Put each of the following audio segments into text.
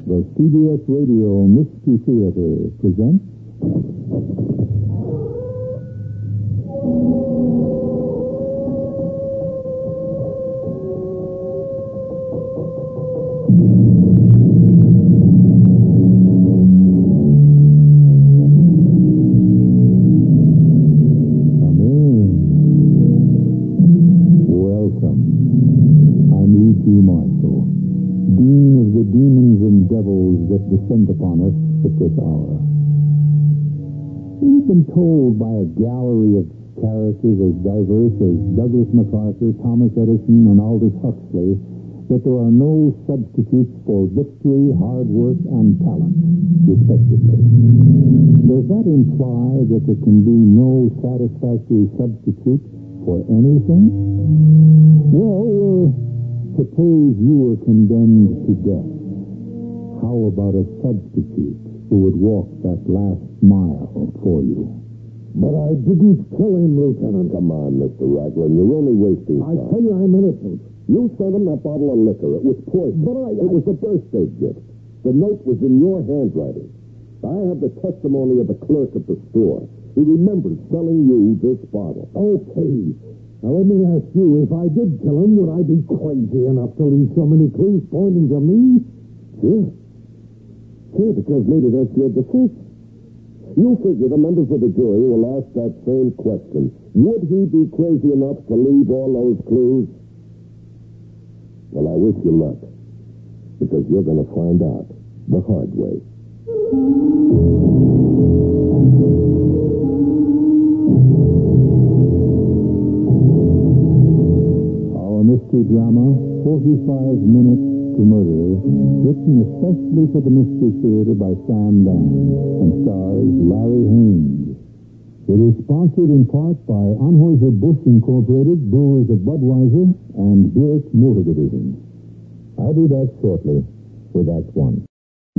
The CBS Radio Mystery Theater presents... Come in. Welcome. I'm E.G. Marshall, Dean of the demons and devils that descend upon us at this hour. We've been told by a gallery of characters as diverse as Douglas MacArthur, Thomas Edison, and Aldous Huxley that there are no substitutes for victory, hard work, and talent, respectively. Does that imply that there can be no satisfactory substitute for anything? Well, suppose you were condemned to death. How about a substitute who would walk that last mile for you? But I didn't kill him, Lieutenant. Come on, Mr. Raglan. You're only wasting time. I tell you I'm innocent. You sent him that bottle of liquor. It was poison. But It was a birthday gift. The note was in your handwriting. I have the testimony of the clerk at the store. He remembers selling you this bottle. Okay. Now, let me ask you, if I did kill him, would I be crazy enough to leave so many clues pointing to me? Sure. Sure, because maybe that's your defense. You figure the members of the jury will ask that same question. Would he be crazy enough to leave all those clues? Well, I wish you luck, because you're going to find out the hard way. Our mystery drama, 45 Minutes to Murder, written especially for the Mystery Theater by Sam Dan, and stars Larry Haynes. It is sponsored in part by Anheuser-Busch Incorporated, Brewers of Budweiser, and Buick Motor Division. I'll be back shortly with Act One.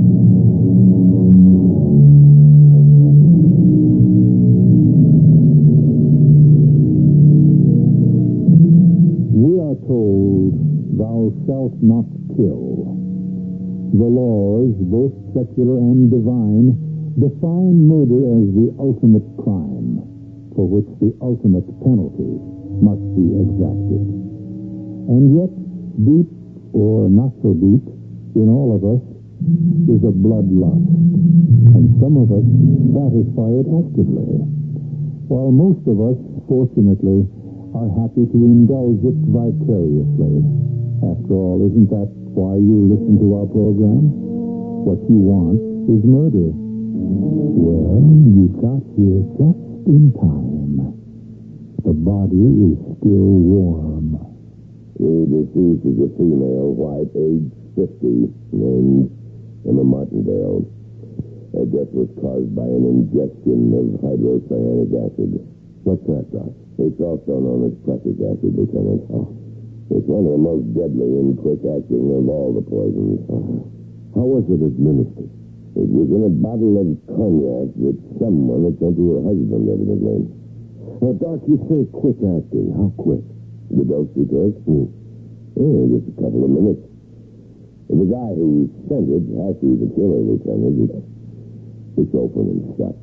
We are told, thou shalt not kill. The laws, both secular and divine, define murder as the ultimate crime, for which the ultimate penalty must be exacted. And yet, deep or not so deep, in all of us is a bloodlust, and some of us satisfy it actively, while most of us, fortunately, are happy to indulge it vicariously. After all, isn't that why you listen to our program? What you want is murder. Well, you got here just in time. The body is still warm. The deceased is a female, white, age 50, named Emma Martindale. Her death was caused by an injection of hydrocyanic acid. What's that, Doc? It's also known as prussic acid, Lieutenant. Oh. It's one of the most deadly and quick-acting of all the poisons. How was it administered? It was in a bottle of cognac that someone had sent to her husband, evidently. Now, Doc, you say quick-acting. How quick? The dose she took? Just a couple of minutes. The guy who sent it has to be the killer, Lieutenant. It's open and shut.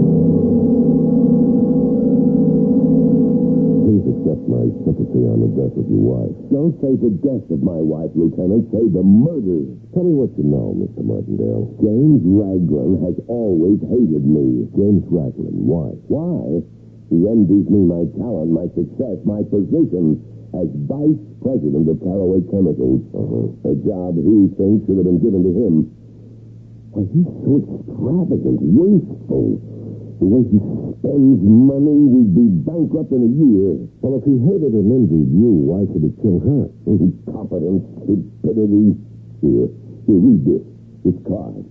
Please accept my sympathy on the death of your wife. Don't say the death of my wife, Lieutenant. Say the murder. Tell me what you know, Mr. Martindale. James Raglan has always hated me. James Raglan. Why? Why? He envies me my talent, my success, my position as vice president of Caraway Chemicals. A job he thinks should have been given to him. Why, he's so extravagant, wasteful. The way he spends money, we'd be bankrupt in a year. Well, if he hated and envied you, why should he kill her? Incompetence, stupidity. Here, read this. This card.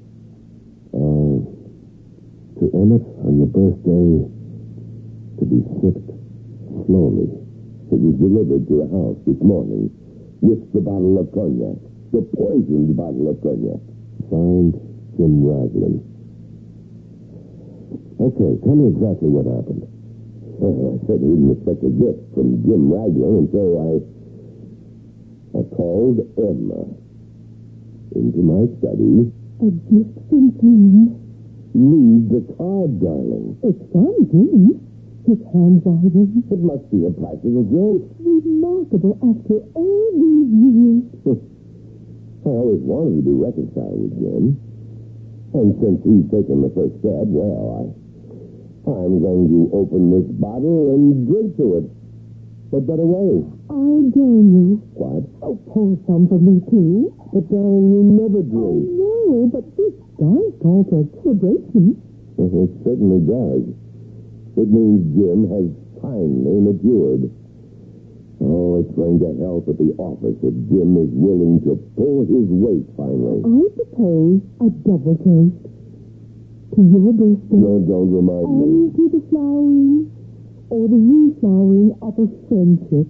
To Emmett, on your birthday, to be sipped slowly. It was delivered to the house this morning with the bottle of cognac. The poisoned bottle of cognac. Signed, Jim Raglan. Okay, tell me exactly what happened. Well, I certainly didn't expect a gift from Jim Raglan, and so I called Emma into my study A gift from Jim. Read the card, darling. It's from Jim. His handwriting. It must be a practical joke. Remarkable after all these years. I always wanted to be reconciled with Jim. And since he's taken the first step, well, I'm going to open this bottle and drink to it. What better way? I'll join you. What? Oh, pour some for me, too. But, darling, you never drink. No, but this does call for a celebration. It certainly does. It means Jim has finally matured. Oh, it's going to help at the office if Jim is willing to pull his weight finally. I propose a double toast. To your birthday. No, don't remind me. And to the flowering or the reflowering of a friendship.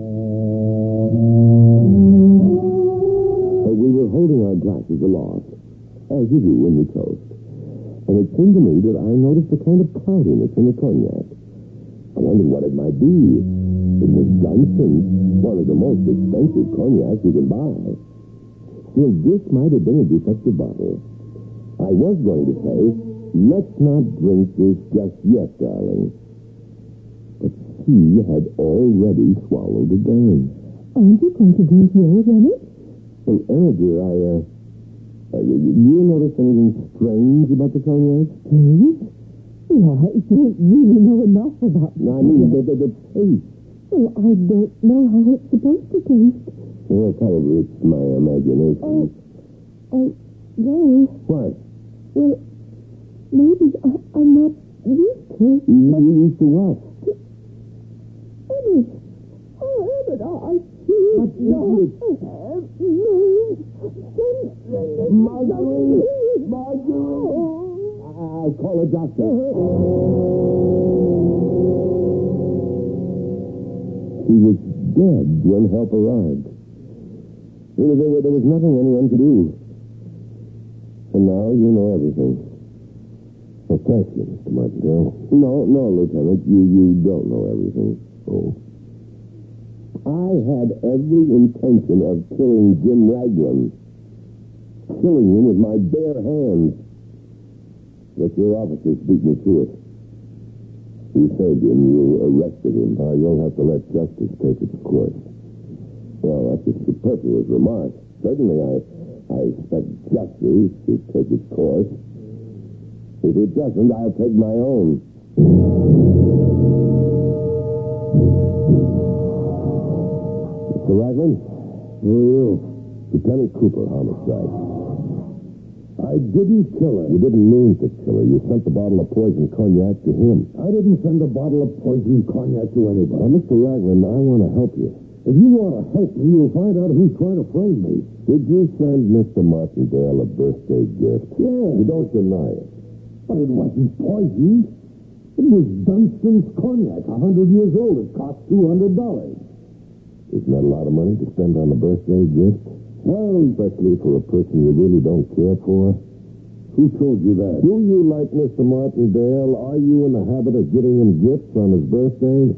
We were holding our glasses aloft, as you do when you toast. And it seemed to me that I noticed a kind of cloudiness in the cognac. I wondered what it might be. It was Dunston's, one of the most expensive cognacs you can buy. Still, this might have been a defective bottle. I was going to say, let's not drink this just yet, darling. But she had already swallowed it down. Aren't you going to drink yours, Emmett? Well, Emma, dear, you notice anything strange about the cognac? Strange? Well, I don't really know enough about it. No, I mean the taste. Well, I don't know how it's supposed to taste. Well, probably it's my imagination. No. What? Well, maybe I'm not used to it. You used to what? Emmett. Oh, Emmett, I feel... What is it? Marjorie! I'll call a doctor. She was dead when help arrived. Really, there was nothing anyone could do. And now you know everything. Well, thank you, Mr. Martindale. No, Lieutenant, you don't know everything. Oh. I had every intention of killing Jim Raglan. Killing him with my bare hands. But your officers beat me to it. You saved him. You arrested him. You'll have to let justice take its course. Well, that's a superfluous remark. Certainly, I expect justice to take its course. If it doesn't, I'll take my own. Mr. Raglan? Who are you? Lieutenant Cooper, homicide. I didn't kill her. You didn't mean to kill her. You sent the bottle of poison cognac to him. I didn't send a bottle of poison cognac to anybody. Now, Mr. Raglan, I want to help you. If you want to help me, you'll find out who's trying to frame me. Did you send Mr. Martindale a birthday gift? Yeah. You don't deny it. But it wasn't poison. It was Dunston's cognac, 100 years old. It cost $200. Isn't that a lot of money to spend on a birthday gift? Well, especially for a person you really don't care for. Who told you that? Do you like Mr. Martindale? Are you in the habit of giving him gifts on his birthday?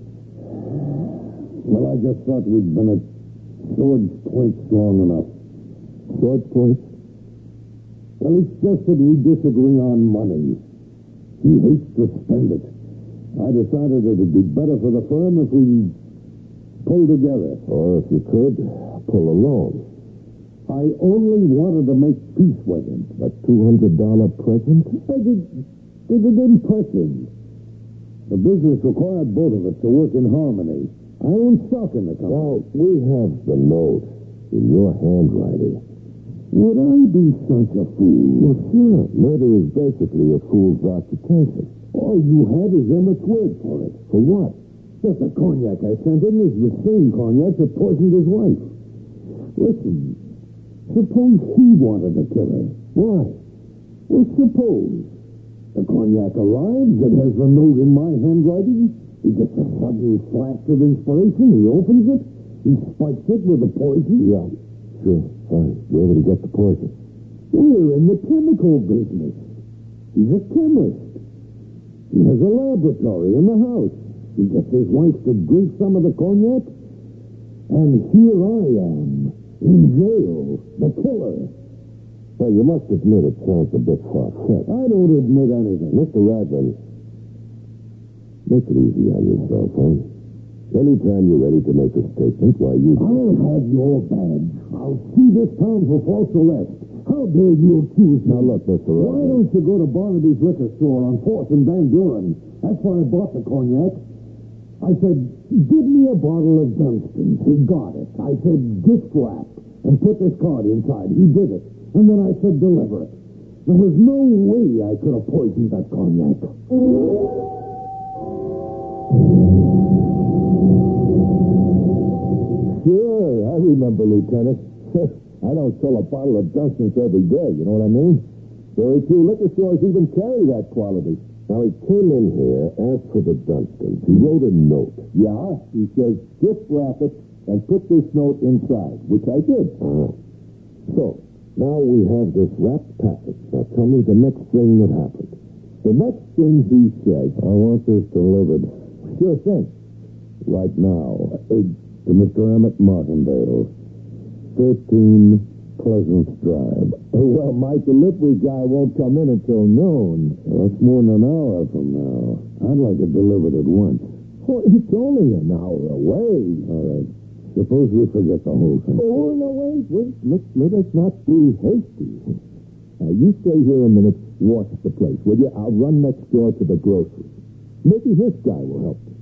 Well, I just thought we'd been at sword's point strong enough. Sword's point? Well, it's just that we disagree on money. He hates to spend it. I decided it'd be better for the firm if we pulled together. Or if you could, pull alone. I only wanted to make peace with him. A $200 present? It impressed him. The business required both of us to work in harmony. I own stock in the company. Well, we have the note in your handwriting. Would I be such a fool? Well, sure. Murder is basically a fool's occupation. All you had is Emmett's word for it. For what? That the cognac I sent him is the same cognac that poisoned his wife. Listen, suppose he wanted to kill her. Why? Well, suppose the cognac arrives, it has the note in my handwriting. He gets a sudden flash of inspiration. He opens it. He spikes it with the poison. Yeah, sure. Fine. Where would he get the poison? We're in the chemical business. He's a chemist. He has a laboratory in the house. He gets his wife to drink some of the cognac. And here I am, in jail, the killer. Well, you must admit it sounds a bit far-fetched. I don't admit anything. Mr. Raglan, make it easy on yourself, huh? Anytime you're ready to make a statement, why, you... I'll have your badge. I'll see this town for false arrest. How dare you accuse me? Now, look, Mr. Raglan. Why don't you go to Barnaby's liquor store on 4th and Van Buren? That's where I bought the cognac. I said, give me a bottle of Dunstan. He got it. I said, gift wrap, and put this card inside. He did it. And then I said, deliver it. There was no way I could have poisoned that cognac. Sure, I remember, Lieutenant. I don't sell a bottle of Dunstan's every day, you know what I mean? Very few liquor stores even carry that quality. Now, he came in here, asked for the Dunstans. He wrote a note. Yeah? He says, gift wrap it and put this note inside, which I did. So, now we have this wrapped package. Now, tell me the next thing that happened. The next thing he said, I want this delivered. Sure thing. Right now. To Mr. Emmett Martindale. 13 Pleasance Drive. Oh, well, my delivery guy won't come in until noon. Well, that's more than an hour from now. I'd like it delivered at once. Well, it's only an hour away. All right. Suppose we forget the whole thing. Oh, no, wait. Let us not be hasty. Now, you stay here a minute, watch the place, will you? I'll run next door to the grocery. Maybe this guy will help me.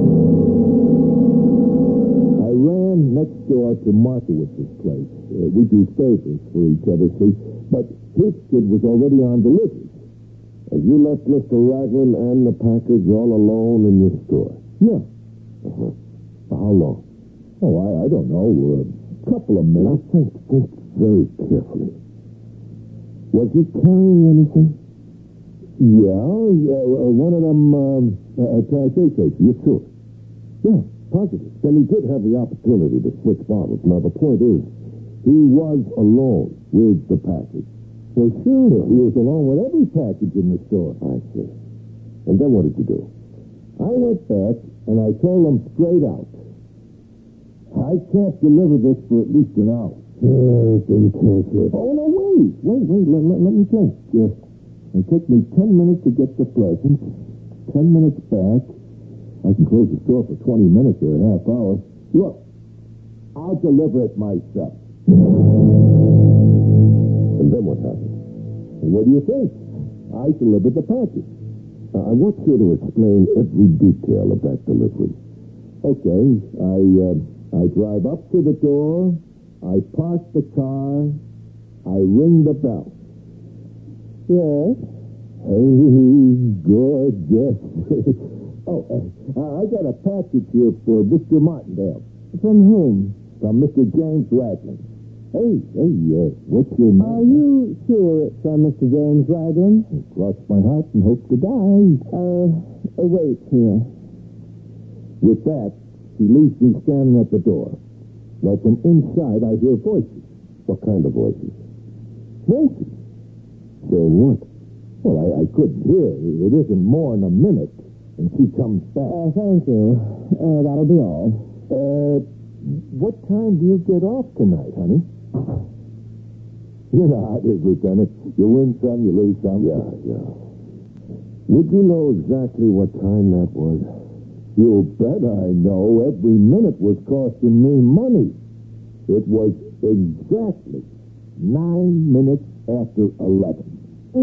I ran next door to Markowitz's place. We do favors for each other, see? But his kid was already on delivery. And you left Mr. Raglan and the package all alone in your store? Yeah. Uh-huh. For how long? Oh, I don't know. A couple of minutes. Now, think very carefully. Was he carrying anything? Yeah, one of them, cache cases. You're sure? Yeah, positive. Then he did have the opportunity to switch bottles. Now, the point is, he was alone with the package. Well, sure. He was alone with every package in the store. I see. And then what did you do? I went back, and I told him straight out, I can't deliver this for at least an hour. Didn't cancel it. Oh, no, wait. Let me think. Yeah. It took me 10 minutes to get to Pleasant, 10 minutes back. I can close the store for 20 minutes or a half hour. Look, I'll deliver it myself. And then what happened? What do you think? I delivered the package. I want you to explain every detail of that delivery. Okay, I drive up to the door, I park the car, I ring the bell. Yes? Hey, good, yes. I got a package here for Mr. Martindale. From whom? From Mr. James Raglan. Hey, what's your name? Are you sure it's from Mr. James Raglan? Cross my heart and hope to die. Wait here. With that, he leaves me standing at the door. Now, from inside, I hear voices. What kind of voices? Voices? Saying what? Well, I couldn't hear. It isn't more than a minute. And she comes back. Thank you. That'll be all. What time do you get off tonight, honey? You know how it is, Lieutenant. You win some, you lose some. Yeah. Would you know exactly what time that was? You bet I know. Every minute was costing me money. It was exactly 9 minutes after 11.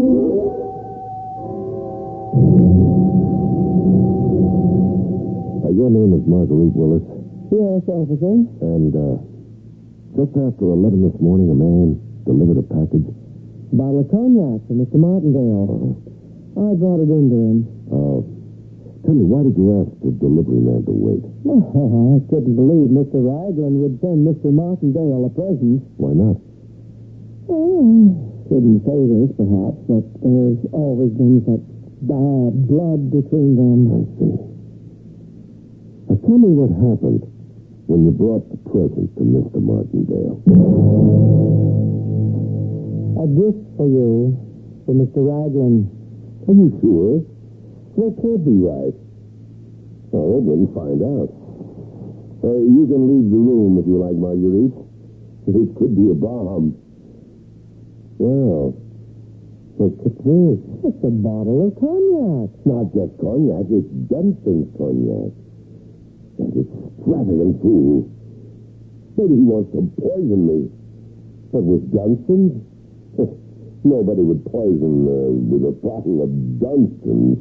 Your name is Marguerite Willis? Yes, officer. And, just after 11 this morning, a man delivered a package? A bottle of cognac for Mr. Martindale. I brought it into him. Tell me, why did you ask the delivery man to wait? I couldn't believe Mr. Raglan would send Mr. Martindale a present. Why not? Shouldn't say this, perhaps, but there's always been such bad blood between them. I see. Now, tell me what happened when you brought the present to Mr. Martindale. A gift for you, for Mr. Raglan. Are you sure? That can't be right. Oh, they didn't find out. You can leave the room if you like, Marguerite. It could be a bomb. Well, look at this. It's a bottle of cognac. It's not just cognac, it's Dunston's cognac. That extravagant fool. Maybe he wants to poison me. But with Dunston's? Nobody would poison with a bottle of Dunston's.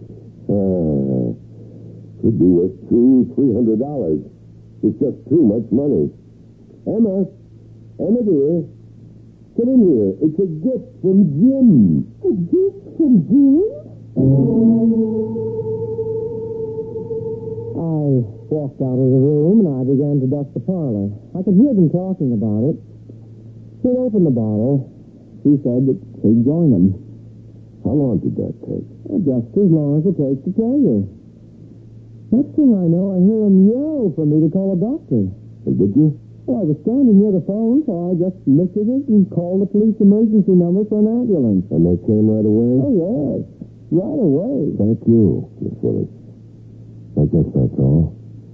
Could be worth $200-300. It's just too much money. Emma dear, come in here. It's a gift from Jim. A gift from Jim? I walked out of the room and I began to dust the parlor. I could hear them talking about it. She opened the bottle. She said that she'd join them. How long did that take? Just as long as it takes to tell you. Next thing I know, I hear him yell for me to call a doctor. And did you? Well, I was standing near the phone, so I just lifted it and called the police emergency number for an ambulance. And they came right away? Oh, yes. Right away. Thank you, Miss Willis. I guess that's all.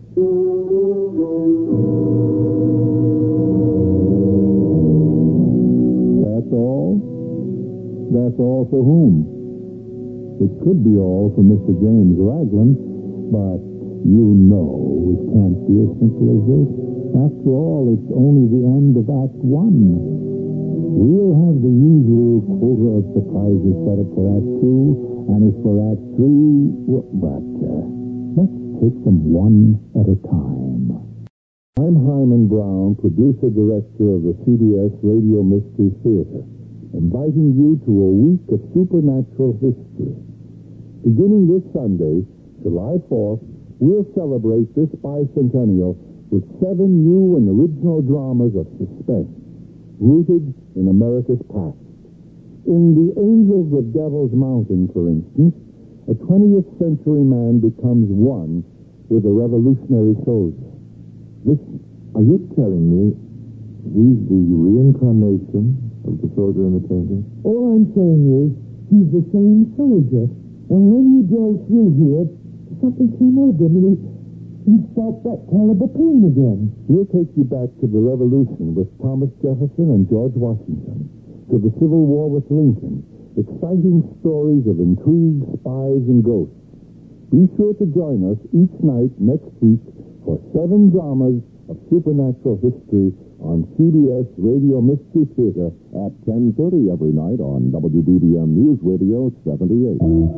That's all? That's all for whom? It could be all for Mr. James Raglan, but you know it can't be as simple as this. After all, it's only the end of Act 1. We'll have the usual quota of surprises set up for Act 2, and as for Act 3, but let's take them one at a time. I'm Hyman Brown, producer-director of the CBS Radio Mystery Theater, inviting you to a week of supernatural history. Beginning this Sunday, July 4th, we'll celebrate this bicentennial with 7 new and original dramas of suspense, rooted in America's past. In The Angels of Devil's Mountain, for instance, a 20th century man becomes one with a revolutionary soldier. Are you telling me he's the reincarnation of the soldier in the painting? All I'm saying is, he's the same soldier. And when he drove through here, something came over him and he felt that terrible pain again. We'll take you back to the Revolution with Thomas Jefferson and George Washington, to the Civil War with Lincoln, exciting stories of intrigue, spies, and ghosts. Be sure to join us each night next week for 7 dramas of supernatural history on CBS Radio Mystery Theater At 10:30 every night on WBBM News Radio 78.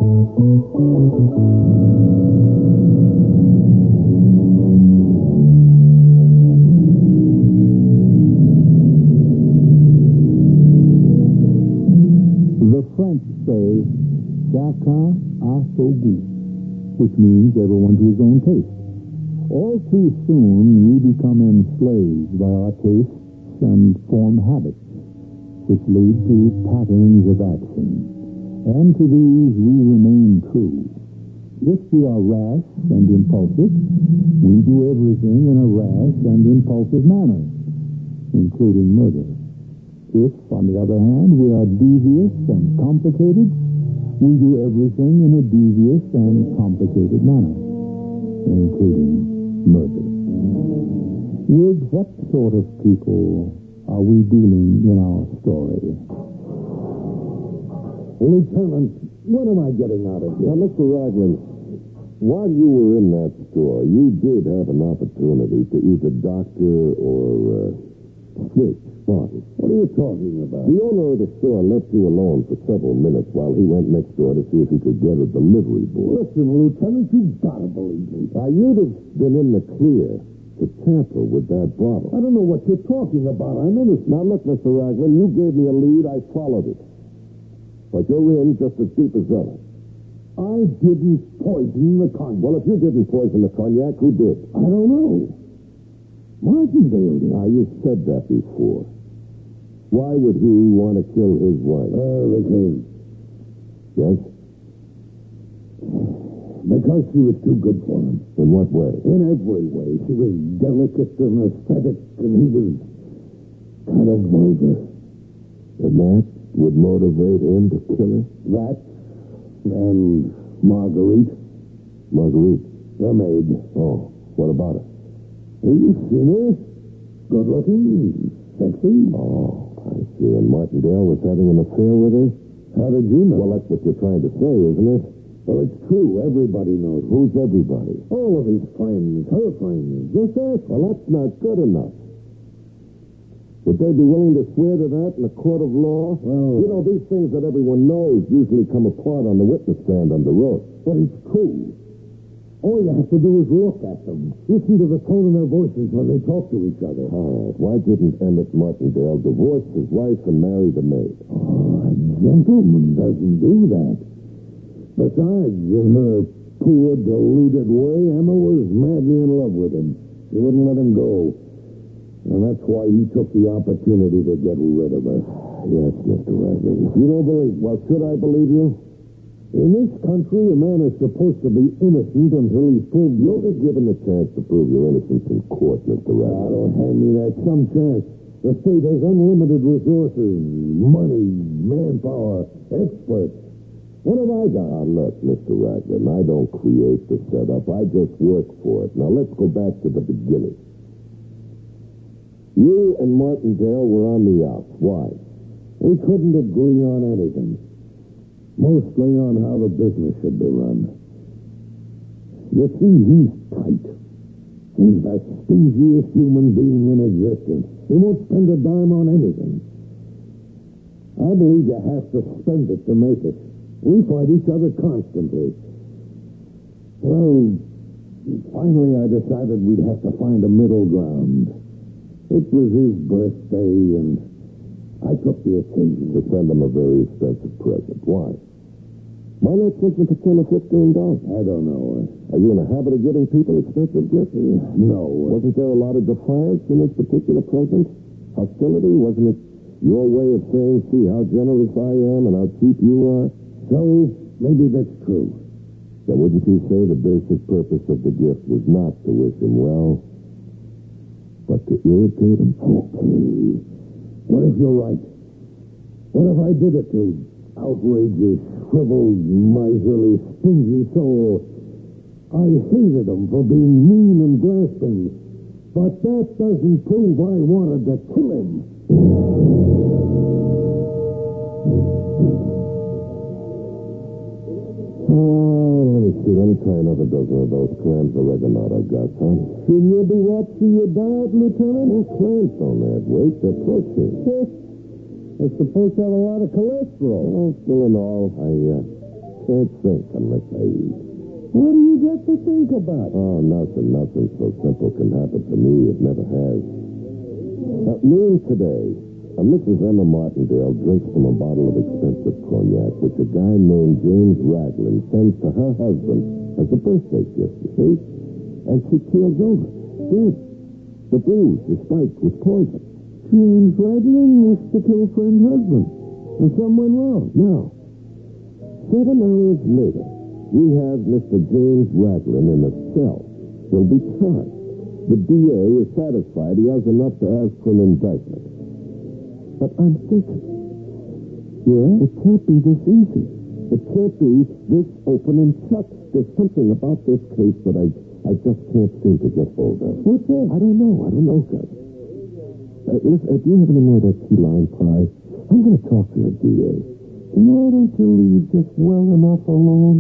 The French say, chacun a son goût, which means everyone to his own taste. All too soon, we become enslaved by our tastes and form habits, which lead to patterns of action. And to these we remain true. If we are rash and impulsive, we do everything in a rash and impulsive manner, including murder. If, on the other hand, we are devious and complicated, we do everything in a devious and complicated manner, including murder. With what sort of people are we dealing in our story? Lieutenant, what am I getting out of here? Now, Mr. Raglan, while you were in that store, you did have an opportunity to either doctor or switch bodies. What are you talking about? The owner of the store left you alone for several minutes while he went next door to see if he could get a delivery boy. Listen, Lieutenant, you've got to believe me. Now, you'd have been in the clear to tamper with that bottle. I don't know what you're talking about. I'm innocent. Now, look, Mr. Raglan, you gave me a lead. I followed it. But you're in just as deep as ever. I didn't poison the cognac. Well, if you didn't poison the cognac, who did? I don't know. Martindale did. Now, you've said that before. Why would he want to kill his wife? Because... Yes? Because she was too good for him. In what way? In every way. She was delicate and aesthetic, and he was kind of vulgar. And that would motivate him to kill her? That and Marguerite. Marguerite? The maid. Oh, what about her? You've seen her. Good looking, sexy. Oh, I You and Martindale was having an affair with her? How did you know? Well, that's what you're trying to say, isn't it? Well, it's true. Everybody knows. Who's everybody? All of his friends, her friends. Just ask. Well, that's not good enough. Would they be willing to swear to that in a court of law? Well, you know, these things that everyone knows usually come apart on the witness stand under oath. But it's true. All you have to do is look at them. Listen to the tone in their voices when they talk to each other. All right. Why didn't Emmett Martindale divorce his wife and marry the maid? Oh, a gentleman doesn't do that. Besides, in her poor, deluded way, Emma was madly in love with him. She wouldn't let him go. And that's why he took the opportunity to get rid of her. Yes, Mr. Ragland. You don't believe... Well, should I believe you? In this country, a man is supposed to be innocent until he's proved You'll guilty. be given the chance to prove your innocence in court, Mr. Ah, Ragland. don't hand me that. Some chance. The state has unlimited resources, money, manpower, experts. What have I got? Now, look, Mr. Ragland, I don't create the setup. I just work for it. Now, let's go back to the beginning. You and Martindale were on the outs. Why? We couldn't agree on anything. Mostly on how the business should be run. You see, he's tight. He's the stingiest human being in existence. He won't spend a dime on anything. I believe you have to spend it to make it. We fight each other constantly. Well, finally I decided we'd have to find a middle ground. It was his birthday, and I took the occasion To send him a very expensive present. Why? Why not simply for $10 or $15? I don't know. Are you in a habit of giving people expensive gifts? No. Wasn't there a lot of defiance in this particular present? Hostility? Wasn't it your way of saying, see how generous I am and how cheap you are? So, maybe that's true. Then wouldn't you say the basic purpose of the gift was not to wish him well, but to irritate him? Okay. What if you're right? What if I did it to outrageous, shriveled, miserly, stingy soul? I hated him for being mean and grasping, but that doesn't prove I wanted to kill him. Let me see. Let me try another dozen of those clams of oregano I've got, son. Shouldn't you be watching your diet, Lieutenant? No clams don't add weight. They're protein. They're supposed to have a lot of cholesterol. Well, still in all, I can't think unless I eat. What do you get to think about? Oh, nothing so simple can happen to me. It never has. At noon today, Mrs. Emma Martindale drinks from a bottle of expensive cognac, which a guy named James Ragland sends to her husband as a birthday gift, you see? And she keels over. Dead. The booze, the spike, was poison. James Ragland wished to kill friend husband. And something went wrong. Now, 7 hours later, we have Mr. James Ragland in a cell. He'll be charged. The DA is satisfied he has enough to ask for an indictment. But I'm thinking, it can't be this easy. It can't be this open and shut. There's something about this case that I just can't seem to get hold of. What's that? I don't know, Gus. Listen, do you have any more of that key lime pie? I'm going to talk to the DA. Why don't you leave just well enough alone?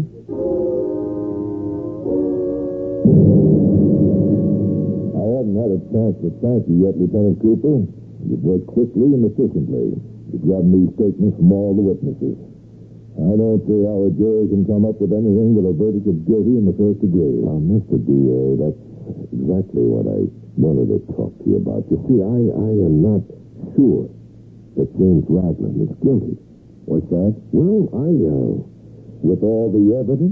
I haven't had a chance to thank you yet, Lieutenant Cooper. You've worked quickly and efficiently. You've gotten these statements from all the witnesses. I don't see how a jury can come up with anything but a verdict of guilty in the first degree. Now, Mr. DA, that's exactly what I wanted to talk to you about. You see, I am not sure that James Ragland is guilty. What's that? Well, with all the evidence,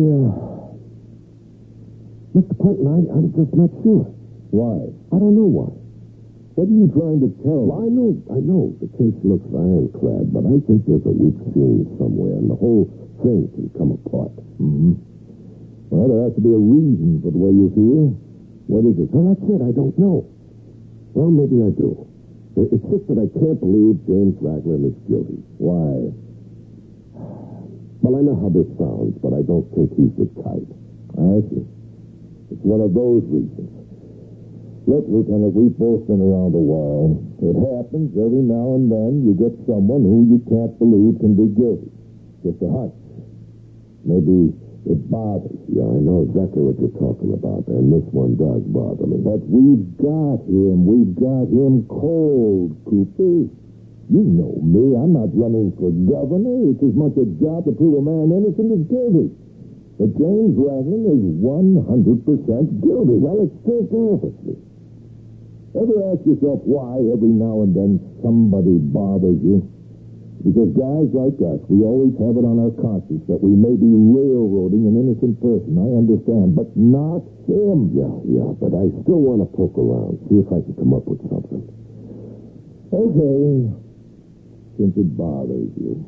Mr. Clinton, I'm just not sure. Why? I don't know why. What are you trying to tell? Well, I know. The case looks ironclad, but I think there's a weak seam somewhere, and the whole thing can come apart. Mm-hmm. Well, there has to be a reason for the way you feel. What is it? Well, that's it. I don't know. Well, maybe I do. It's just that I can't believe James Ragland is guilty. Why? Well, I know how this sounds, but I don't think he's the type. I see. It's one of those reasons. Look, Lieutenant, we've both been around a while. It happens every now and then you get someone who you can't believe can be guilty. Just a hunch. Maybe it bothers you. Yeah, I know exactly what you're talking about, and this one does bother me. But we've got him. We've got him cold, Cooper. You know me. I'm not running for governor. It's as much a job to prove a man innocent as guilty. But James Ragland is 100% guilty. Well, it's still prophecy. Ever ask yourself why every now and then somebody bothers you? Because guys like us, we always have it on our conscience that we may be railroading an innocent person. I understand, but not him. Yeah, but I still want to poke around, see if I can come up with something. Okay, since it bothers you.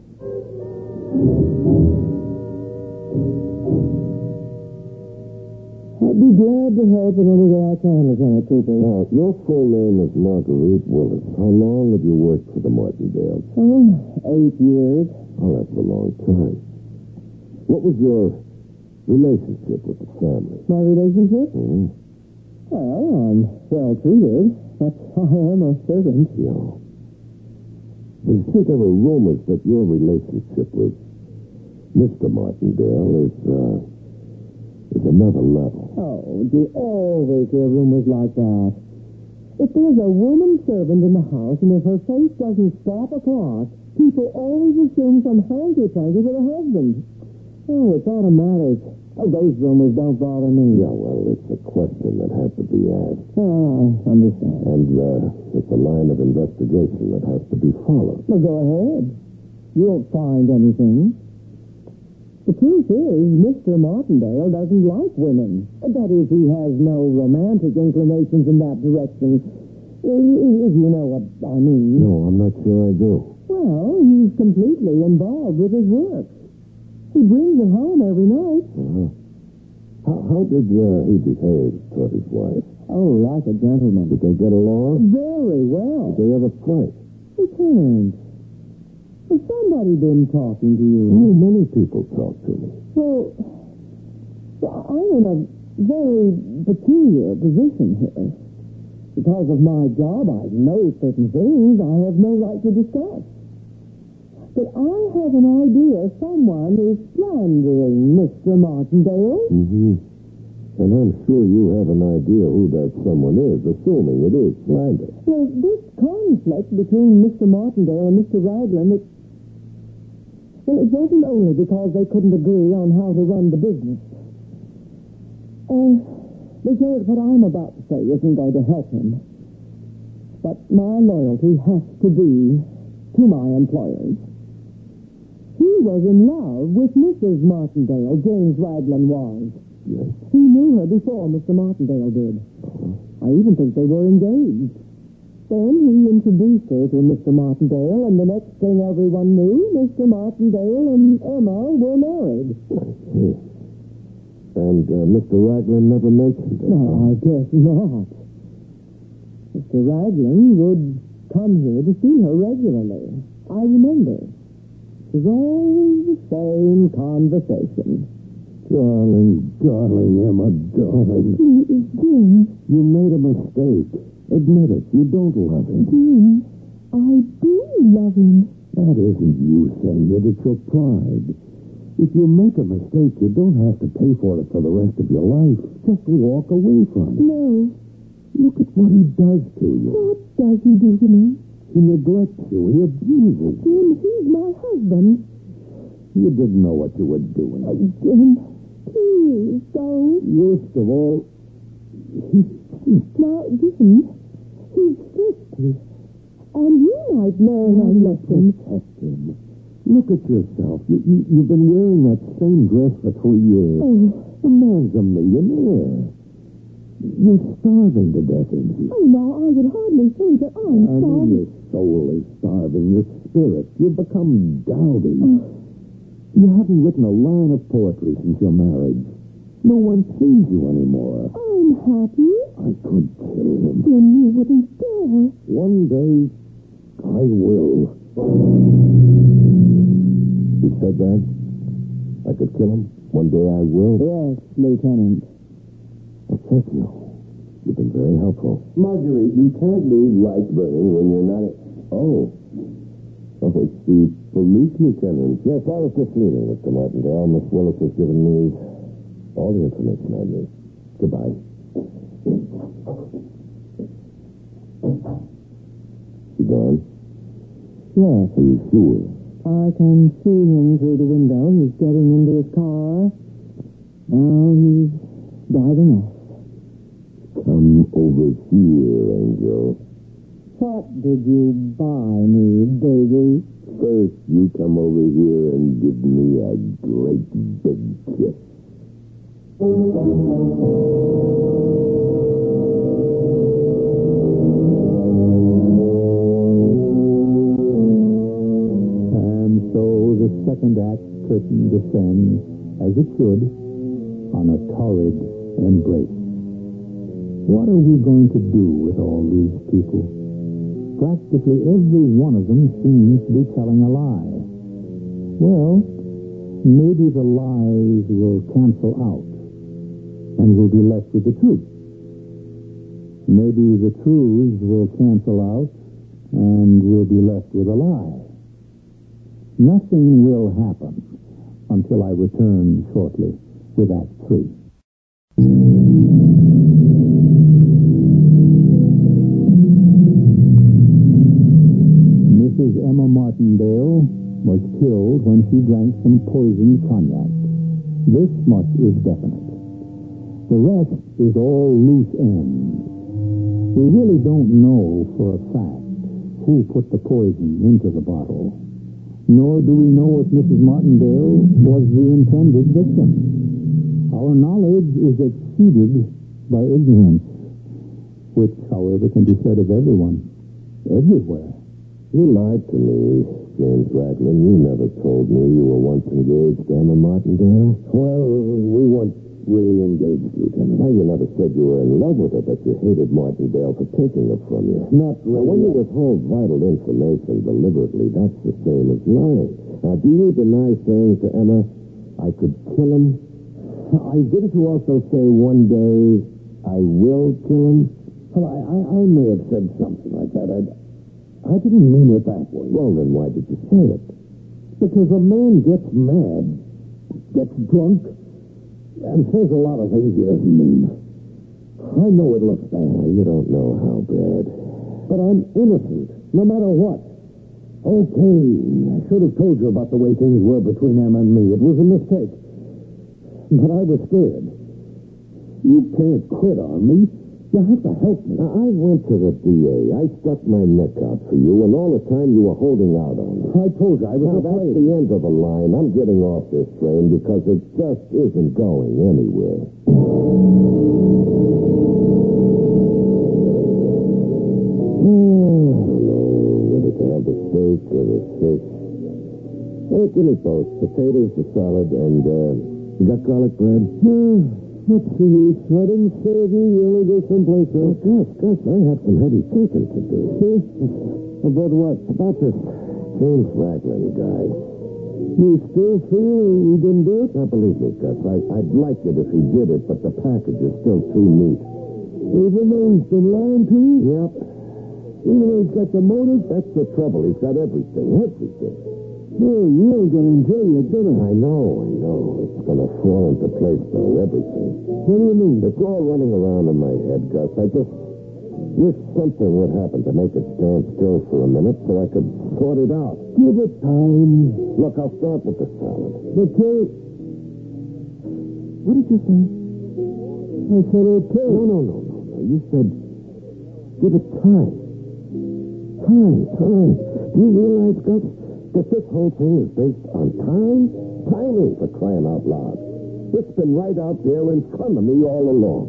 I'd be glad to help in any way I can, Lieutenant Cooper. Now, your full name is Marguerite Willis. How long have you worked for the Martindales? 8 years. Oh, that's a long time. What was your relationship with the family? My relationship? Hmm? Well, I'm well treated. That's why I am a servant. Yeah. But you see, there were rumors that your relationship with Mr. Martindale is another level. Oh, do you always hear rumors like that? If there's a woman servant in the house, and if her face doesn't stop a clock, people always assume some hanky-panky with her husband. Oh, it's automatic. Oh, those rumors don't bother me. Yeah, well, it's a question that has to be asked. Oh, I understand. And it's a line of investigation that has to be followed. Well, go ahead. You won't find anything. The truth is, Mr. Martindale doesn't like women. That is, he has no romantic inclinations in that direction. If you know what I mean. No, I'm not sure I do. Well, he's completely involved with his work. He brings it home every night. How did he behave toward his wife? Oh, like a gentleman. Did they get along? Very well. Did they ever fight? Lieutenant, has somebody been talking to you? Oh, many people talk to me. Well, I'm in a very peculiar position here. Because of my job, I know certain things I have no right to discuss. But I have an idea someone is slandering Mr. Martindale. Mm-hmm. And I'm sure you have an idea who that someone is, assuming it is slander. Well, this conflict between Mr. Martindale and Mr. Ragland, it wasn't only because they couldn't agree on how to run the business. Lieutenant, what I'm about to say isn't going to help him. But my loyalty has to be to my employers. He was in love with Mrs. Martindale, James Ragland was. Yes. He knew her before Mr. Martindale did. I even think they were engaged. Then he introduced her to Mr. Martindale, and the next thing everyone knew, Mr. Martindale and Emma were married. I see. And Mr. Ragland never mentioned it. No, I guess not. Mr. Ragland would come here to see her regularly. I remember. It was always the same conversation. Darling, Emma, darling. Jim. You made a mistake. Admit it. You don't love him. Jim, I do love him. That isn't you saying it. It's your pride. If you make a mistake, you don't have to pay for it for the rest of your life. Just walk away from it. No. Look at what he does to you. What does he do to me? He neglects you. He abuses you. Jim, he's my husband. You didn't know what you were doing. Jim, please don't. Worst of all, Now, Jim, he's 50. And you might learn a lesson. Protect him. Look at yourself. You've been wearing that same dress for 3 years. Oh. The man's a millionaire. You're starving to death, ain't you? Oh, now, I would hardly say that I'm I know starving. your soul is starving, your spirit. You've become dowdy. Oh. You haven't written a line of poetry since your marriage. No one sees you anymore. I'm happy. I could kill him. Then you wouldn't dare. One day, I will. He said that? I could kill him? One day I will? Yes, Lieutenant. Well, thank you. You've been very helpful. Marguerite, you can't leave lights burning when you're not at... Oh, it's the police lieutenant. Yes, I was just leaving, Mr. Martindale. Miss Willis has given me all the information I need. Goodbye. She gone? Yes. Are you sure? I can see him through the window. He's getting into his car. Now he's driving off. Come over here, Angel. What did you buy me, baby? First, you come over here and give me a great big kiss. And so the second act curtain descends, as it should, on a torrid embrace. What are we going to do with all these people? Practically every one of them seems to be telling a lie. Well, maybe the lies will cancel out, and we'll be left with the truth. Maybe the truths will cancel out, and we'll be left with a lie. Nothing will happen until I return shortly with Act 3. Mrs. Emma Martindale was killed when she drank some poisoned cognac. This much is definite. The rest is all loose ends. We really don't know for a fact who put the poison into the bottle, nor do we know if Mrs. Martindale was the intended victim. Our knowledge is exceeded by ignorance, which, however, can be said of everyone, everywhere. You lied to me, James Ragland. You never told me you were once engaged to Emma Martindale. Well, we weren't really engaged, Lieutenant. Now, you never said you were in love with her, but you hated Martindale for taking her from you. Not really. Now, when you withhold vital information deliberately, that's the same as lying. Now, do you deny saying to Emma, I could kill him? Didn't you also say one day, I will kill him? Well, I may have said something like that. I didn't mean it that way. Well, then why did you say it? Because a man gets mad, gets drunk, and says a lot of things he doesn't mean. I know it looks bad. You don't know how bad. But I'm innocent, no matter what. Okay, I should have told you about the way things were between Emma and me. It was a mistake. But I was scared. You can't quit on me. You have to help me. Now, I went to the DA. I stuck my neck out for you, and all the time you were holding out on me. I told you, I was afraid. That's the end of the line. I'm getting off this train because it just isn't going anywhere. Hello. Ready to have the steak or the fish? Hey, give me both. Potatoes, the salad, and, you got garlic bread? Let's see. I didn't serve you. You only go someplace else. Gus, I have some heavy thinking to do. See? About what? About this James Ragland guy. You still feel he didn't do it? Now, believe me, Gus, I'd like it if he did it, but the package is still too neat. Even though he's been lying to you? Yep. Even though he's got the motive? That's the trouble. He's got everything. Everything. Oh, you ain't gonna enjoy your dinner. I know. It's gonna fall into place, though, everything. What do you mean? It's all running around in my head, Gus. I just wish something would happen to make it stand still for a minute so I could sort it out. Give it time. Look, I'll start with the salad. Okay. What did you say? I said okay. No. You said give it time. Time. Do you realize, Gus, that this whole thing is based on time? Timing, for crying out loud. It's been right out there in front of me all along.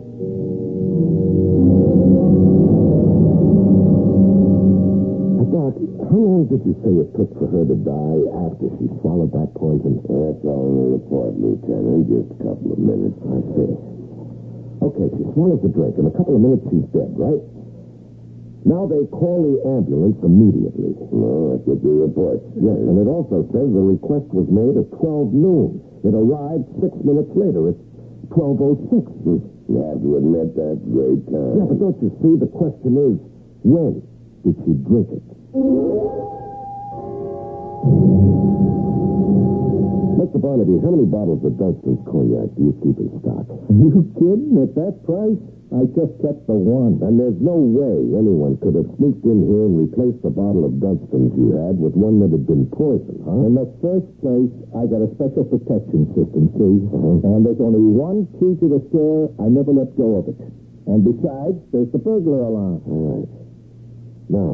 Doc, how long did you say it took for her to die after she swallowed that poison? That's all in the report, Lieutenant. Just a couple of minutes. I see. Okay, she swallows the drink. In a couple of minutes, she's dead, right? Now they call the ambulance immediately. Well, that's what your report says. Yes, and it also says the request was made at 12 noon. It arrived 6 minutes later. It's 12:06. You have to admit that's great time. Yeah, but don't you see? The question is, when did she drink it? Mr. Barnaby, how many bottles of Dunston's cognac do you keep in stock? Are you kidding? At that price? I just kept the one. And there's no way anyone could have sneaked in here and replaced the bottle of Dunston's you had with one that had been poisoned, huh? In the first place, I got a special protection system, see? And there's only one key to the store. I never let go of it. And besides, there's the burglar alarm. All right. Now,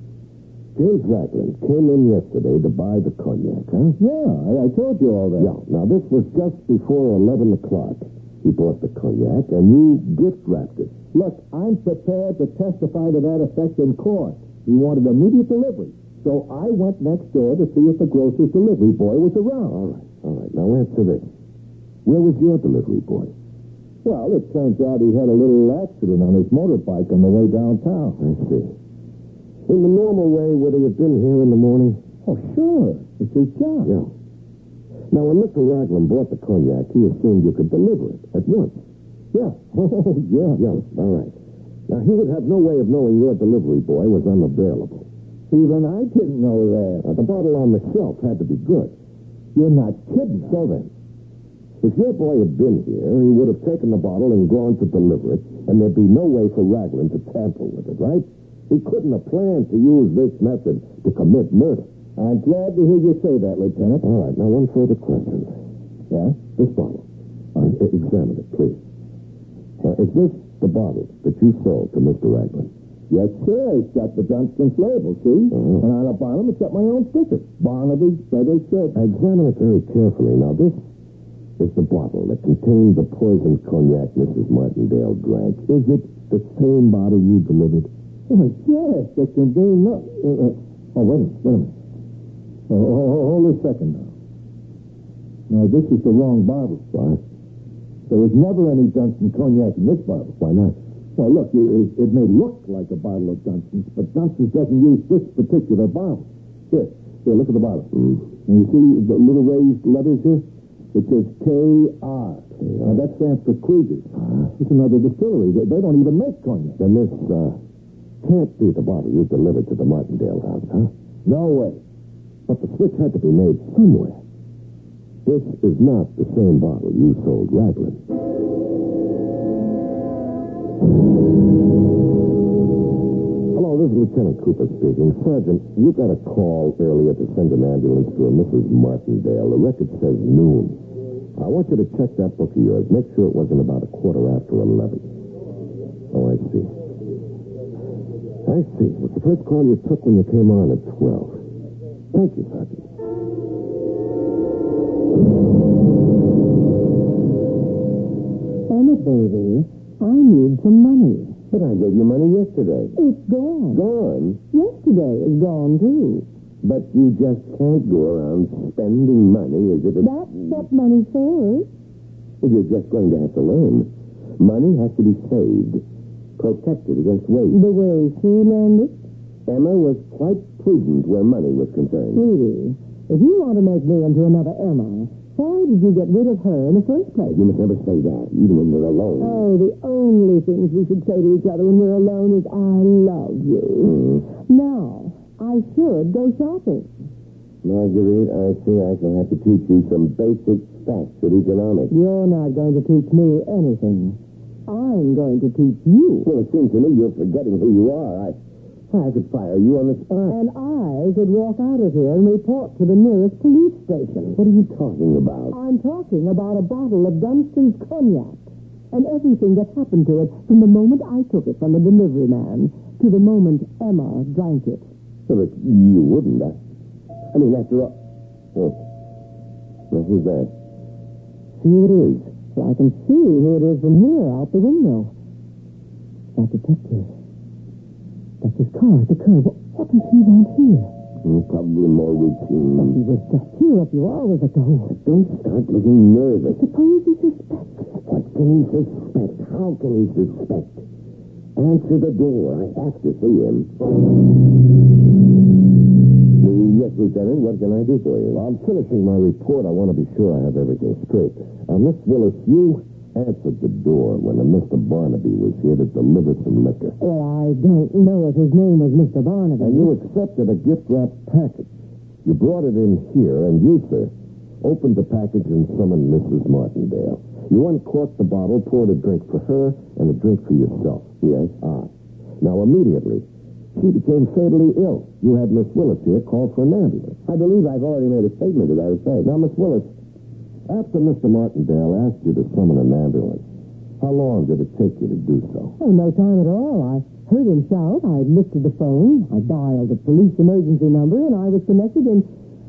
James Ragland came in yesterday to buy the cognac, huh? Yeah, I told you all that. Yeah. Now, this was just before 11 o'clock. He bought the cognac, and you gift-wrapped it. Look, I'm prepared to testify to that effect in court. He wanted immediate delivery. So I went next door to see if the grocer's delivery boy was around. All right. Now, answer this. Where was your delivery boy? Well, it turns out he had a little accident on his motorbike on the way downtown. I see. In the normal way, would he have been here in the morning? Oh, sure. It's his job. Yeah. Now, when Mr. Ragland bought the cognac, he assumed you could deliver it at once. Yeah. Oh, yeah. Yeah, all right. Now, he would have no way of knowing your delivery boy was unavailable. Even I didn't know that. Now, the bottle on the shelf had to be good. You're not kidding. So then, if your boy had been here, he would have taken the bottle and gone to deliver it, and there'd be no way for Ragland to tamper with it, right? He couldn't have planned to use this method to commit murder. I'm glad to hear you say that, Lieutenant. All right, now one further question. Yeah? This bottle. Examine it, please. Is this the bottle that you sold to Mr. Ragland? Yes, sir. It's got the Dunston's label, see? And on the bottom, it's got my own sticker. Barnaby, Feather Ship. Examine it very carefully. Now, this is the bottle that contained the poisoned cognac Mrs. Martindale drank. Is it the same bottle you delivered? Oh, yes. That contained no... wait a minute. Hold a second now. Now, this is the wrong bottle. What? There was never any Dunston cognac in this bottle. Why not? Well, look, it may look like a bottle of Dunston's, but Dunston's doesn't use this particular bottle. Here, look at the bottle. And you see the little raised letters here? It says K.R. Now, that stands for Krieger's. It's another distillery. They don't even make cognac. Then this can't be the bottle you delivered to the Martindale house, huh? No way. But the switch had to be made somewhere. This is not the same bottle you sold Ragland. Hello, this is Lieutenant Cooper speaking. Sergeant, you got a call earlier to send an ambulance to a Mrs. Martindale. The record says noon. I want you to check that book of yours. Make sure it wasn't about 11:15. Oh, I see. I see. It was the first call you took when you came on at 12. Thank you, Sergeant. Emma, baby, I need some money. But I gave you money yesterday. It's gone. Gone? Yesterday is gone, too. But you just can't go around spending money as if it's... That's what money's for. Well, you're just going to have to learn. Money has to be saved, protected against waste. The way she learned it? Emma was quite prudent where money was concerned. Sweetie, if you want to make me into another Emma, why did you get rid of her in the first place? You must never say that, even when we're alone. Oh, the only things we should say to each other when we're alone is, I love you. Now, I should go shopping. Marguerite, I see I shall have to teach you some basic facts of economics. You're not going to teach me anything. I'm going to teach you. Well, it seems to me you're forgetting who you are. I could fire you on the spot. And I could walk out of here and report to the nearest police station. What are you talking about? I'm talking about a bottle of Dunston's cognac and everything that happened to it from the moment I took it from the delivery man to the moment Emma drank it. So that you wouldn't, I mean, after all... Oh. Now, who's that? See who it is. Well, I can see who it is from here, out the window. That detective. That's his car at the curb. What does he want here? Probably more routine. He was just here a few hours ago. Don't start looking nervous. Suppose he suspects. What can he suspect? How can he suspect? Answer the door. I have to see him. Yes, Lieutenant, what can I do for you? I'm finishing my report. I want to be sure I have everything straight. Miss Willis, you answered the door when a Mr. Barnaby was here to deliver some liquor. Well, I don't know if his name was Mr. Barnaby. And you accepted a gift-wrapped package. You brought it in here, and you, sir, opened the package and summoned Mrs. Martindale. You uncorked the bottle, poured a drink for her, and a drink for yourself. Yes. Now, immediately, she became fatally ill. You had Miss Willis here call for an ambulance. I believe I've already made a statement to that effect. Now, Miss Willis, after Mr. Martindale asked you to summon an ambulance, how long did it take you to do so? Oh, no time at all. I heard him shout. I lifted the phone. I dialed the police emergency number, and I was connected in,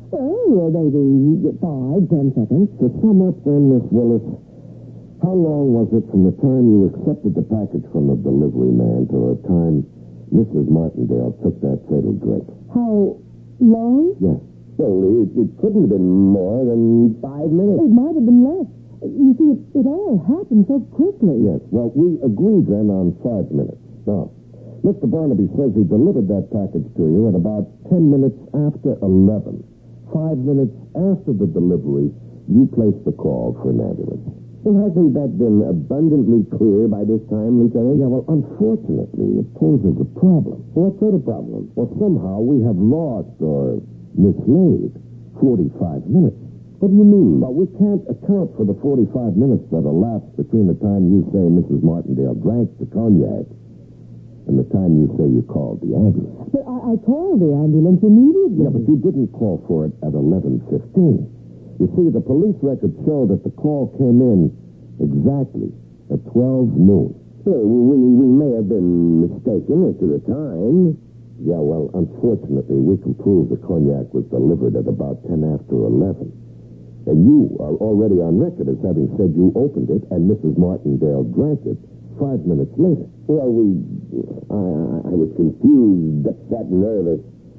maybe 5-10 seconds. To sum up then, Miss Willis, how long was it from the time you accepted the package from the delivery man to the time Mrs. Martindale took that fatal drink? How long? Yes. Well, it couldn't have been more than 5 minutes. It might have been less. You see, it all happened so quickly. Yes. Well, we agreed then on 5 minutes. Now, Mr. Barnaby says he delivered that package to you at about 10 minutes after 11. 5 minutes after the delivery, you placed the call for an ambulance. Well, hasn't that been abundantly clear by this time, Lieutenant? Yeah, well, unfortunately, it poses a problem. What sort of problem? Well, somehow we have lost or mislaid 45 minutes. What do you mean? But we can't account for the 45 minutes that elapsed between the time you say Mrs. Martindale drank the cognac and the time you say you called the ambulance. But I called the ambulance immediately. Yeah, but you didn't call for it at 11:15. You see, the police records show that the call came in exactly at 12 noon. Well, we may have been mistaken as to the time. Yeah, well, unfortunately, we can prove the cognac was delivered at about 10 after 11. And you are already on record as having said you opened it and Mrs. Martindale drank it 5 minutes later. Well, I was confused, that nervous.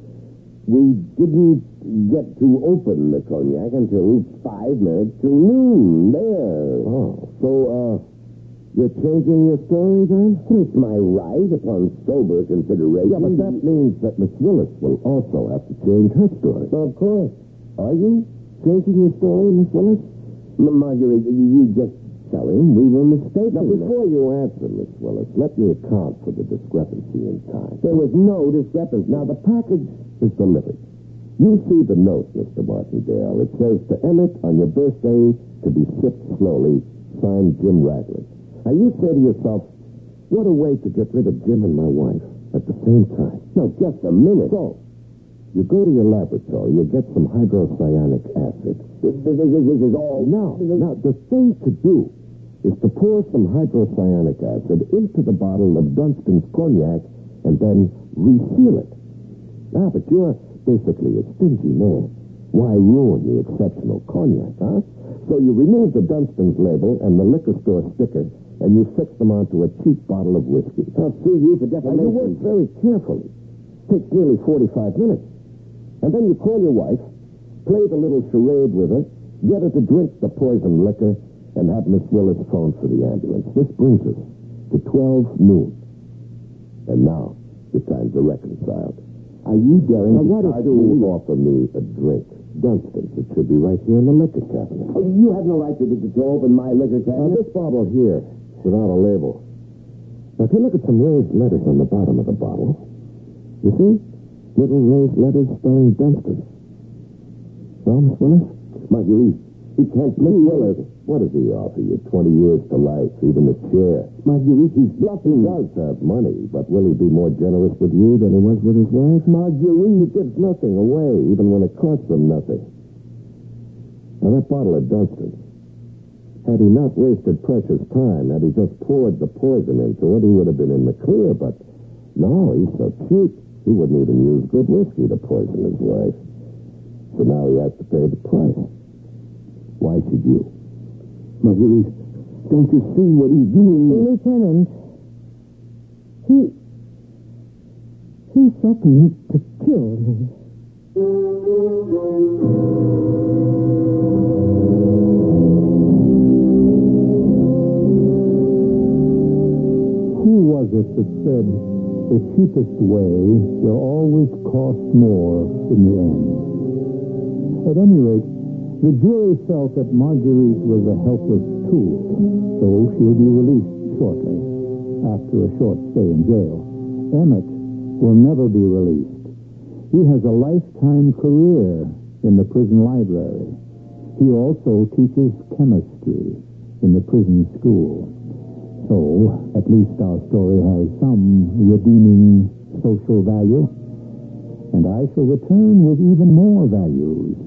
We didn't get to open the cognac until 5 minutes to noon. There. Oh, so, you're changing your story then? It's my right upon sober consideration. Yeah, but that means that Miss Willis will also have to change her story. Of course. Are you changing your story, Miss Willis? Marguerite, you just tell him we were mistaken. Now, before you answer, Miss Willis, let me account for the discrepancy in time. There was no discrepancy. Now, the package is delivered. You see the note, Mr. Martindale. It says to Emmett on your birthday to be sipped slowly, signed Jim Ragland. Now, you say to yourself, what a way to get rid of Jim and my wife at the same time. No, just a minute. So, you go to your laboratory, you get some hydrocyanic acid. This is all... Now, the thing to do is to pour some hydrocyanic acid into the bottle of Dunstan's cognac and then reseal it. Now, but you're basically a stingy man. Why ruin the exceptional cognac, huh? So you remove the Dunstan's label and the liquor store sticker, and you fix them onto a cheap bottle of whiskey. I'll sue you for defamation. You work very carefully. Takes nearly 45 minutes. And then you call your wife, play the little charade with her, get her to drink the poisoned liquor, and have Miss Willis phone for the ambulance. This brings us to 12 noon. And now, the times are reconciled. Are you daring Now, to why don't you offer me a drink? Dunstan's. It should be right here in the liquor cabinet. Oh, you have no right to open my liquor Now, cabinet. this bottle here, without a label. Now, if you look at some raised letters on the bottom of the bottle, you see? Little raised letters spelling Dunstan. Well, Miss Willis? Marguerite, he can't Miss Willis, what does he offer you? 20 years to life, even a chair. Marguerite, he's He bluffing. does have money, but will he be more generous with you than he was with his wife? Marguerite. He gives nothing away, even when it costs him nothing. Now, that bottle of Dunstan, had he not wasted precious time, had he just poured the poison into it, he would have been in the clear, but no, he's so cheap, he wouldn't even use good whiskey to poison his wife. So now he has to pay the price. Why should you? Marguerite, don't you see what he's doing? Lieutenant, he threatened to kill me. Who was it that said the cheapest way will always cost more in the end? At any rate, The jury felt that Marguerite was a helpless tool, so she'll be released shortly, after a short stay in jail. Emmett will never be released. He has a lifetime career in the prison library. He also teaches chemistry in the prison school. So, at least our story has some redeeming social value. And I shall return with even more values.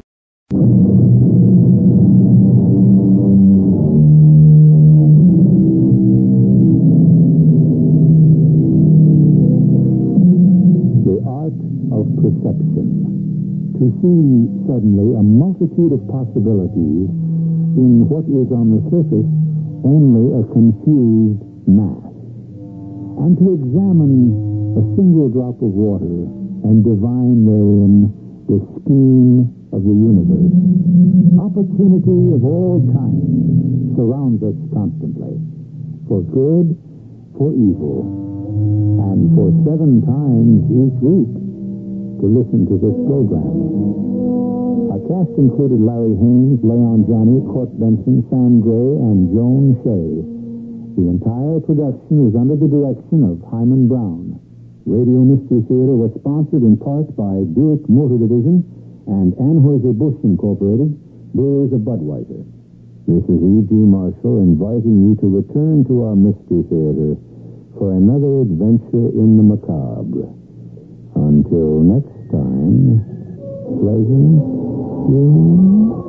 The art of perception. To see suddenly a multitude of possibilities in what is on the surface only a confused mass. And to examine a single drop of water and divine therein the scheme of the universe. Opportunity of all kinds surrounds us constantly, for good, for evil, and for 7 times each week to listen to this program. Our cast included Larry Haynes, Leon Janney, Court Benson, Sam Gray, and Joan Shea. The entire production was under the direction of Hyman Brown. Radio Mystery Theater was sponsored in part by Buick Motor Division and Anheuser-Busch Incorporated, brewers of Budweiser. This is E.G. Marshall inviting you to return to our Mystery Theater for another adventure in the macabre. Until next time, pleasant dreams.